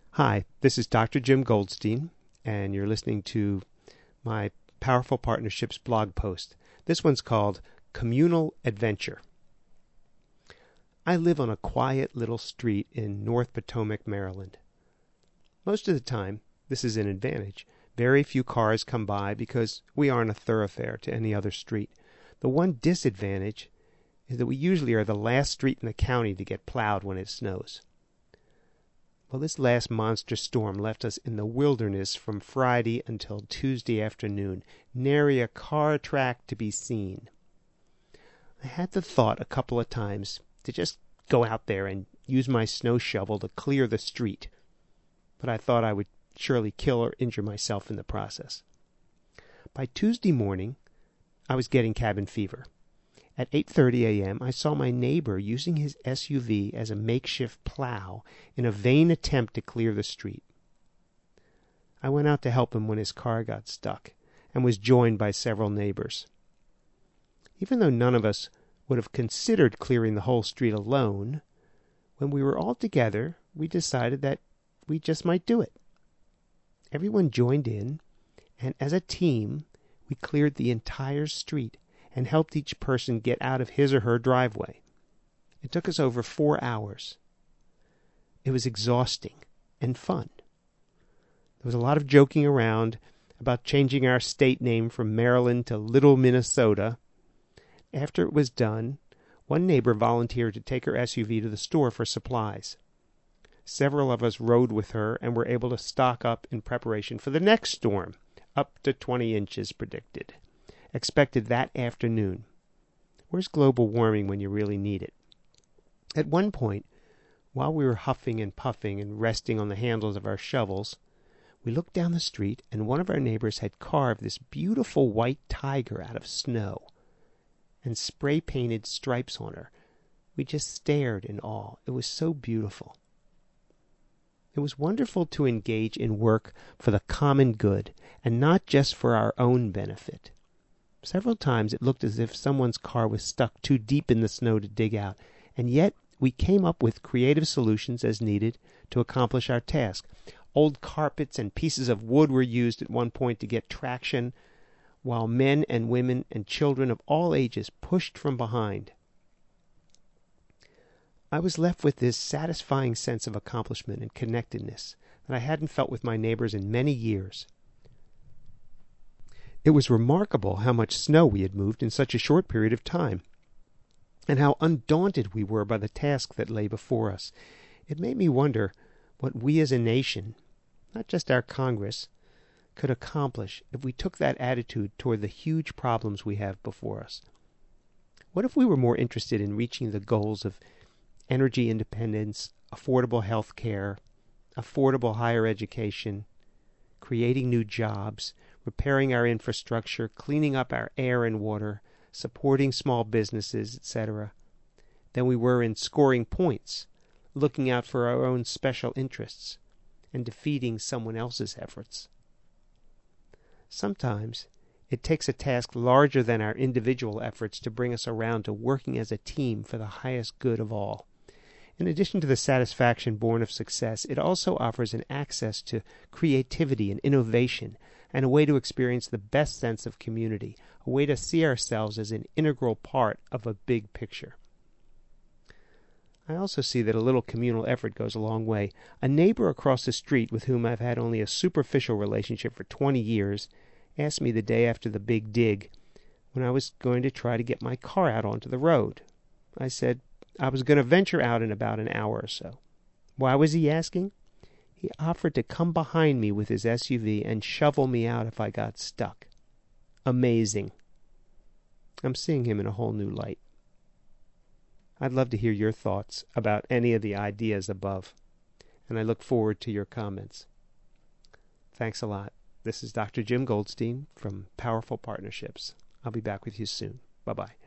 Hi, this is Dr. Jim Goldstein, and you're listening to my Powerful Partnerships blog post. This one's called Communal Adventure. I live on a quiet little street in North Potomac, Maryland. Most of the time, this is an advantage. Very few cars come by because we aren't a thoroughfare to any other street. The one disadvantage is that we usually are the last street in the county to get plowed when it snows. Well, this last monster storm left us in the wilderness from Friday until Tuesday afternoon, nary a car track to be seen. I had the thought a couple of times to just go out there and use my snow shovel to clear the street, but I thought I would surely kill or injure myself in the process. By Tuesday morning, I was getting cabin fever. At 8:30 a.m., I saw my neighbor using his SUV as a makeshift plow in a vain attempt to clear the street. I went out to help him when his car got stuck and was joined by several neighbors. Even though none of us would have considered clearing the whole street alone, when we were all together, we decided that we just might do it. Everyone joined in, and as a team, we cleared the entire street and helped each person get out of his or her driveway. It took us over 4 hours. It was exhausting and fun. There was a lot of joking around about changing our state name from Maryland to Little Minnesota. After it was done, one neighbor volunteered to take her SUV to the store for supplies. Several of us rode with her and were able to stock up in preparation for the next storm, up to 20 inches predicted. Expected that afternoon. Where's global warming when you really need it? At one point, while we were huffing and puffing and resting on the handles of our shovels, we looked down the street and one of our neighbors had carved this beautiful white tiger out of snow and spray-painted stripes on her. We just stared in awe. It was so beautiful. It was wonderful to engage in work for the common good and not just for our own benefit. Several times it looked as if someone's car was stuck too deep in the snow to dig out, and yet we came up with creative solutions as needed to accomplish our task. Old carpets and pieces of wood were used at one point to get traction, while men and women and children of all ages pushed from behind. I was left with this satisfying sense of accomplishment and connectedness that I hadn't felt with my neighbors in many years. It was remarkable how much snow we had moved in such a short period of time, and how undaunted we were by the task that lay before us. It made me wonder what we as a nation, not just our Congress, could accomplish if we took that attitude toward the huge problems we have before us. What if we were more interested in reaching the goals of energy independence, affordable health care, affordable higher education, creating new jobs, repairing our infrastructure, cleaning up our air and water, supporting small businesses, etc., than we were in scoring points, looking out for our own special interests, and defeating someone else's efforts? Sometimes it takes a task larger than our individual efforts to bring us around to working as a team for the highest good of all. In addition to the satisfaction born of success, it also offers an access to creativity and innovation, and a way to experience the best sense of community, a way to see ourselves as an integral part of a big picture. I also see that a little communal effort goes a long way. A neighbor across the street with whom I've had only a superficial relationship for 20 years asked me the day after the big dig when I was going to try to get my car out onto the road. I said I was going to venture out in about an hour or so. Why was he asking? He offered to come behind me with his SUV and shovel me out if I got stuck. Amazing. I'm seeing him in a whole new light. I'd love to hear your thoughts about any of the ideas above, and I look forward to your comments. Thanks a lot. This is Dr. Jim Goldstein from Powerful Partnerships. I'll be back with you soon. Bye-bye.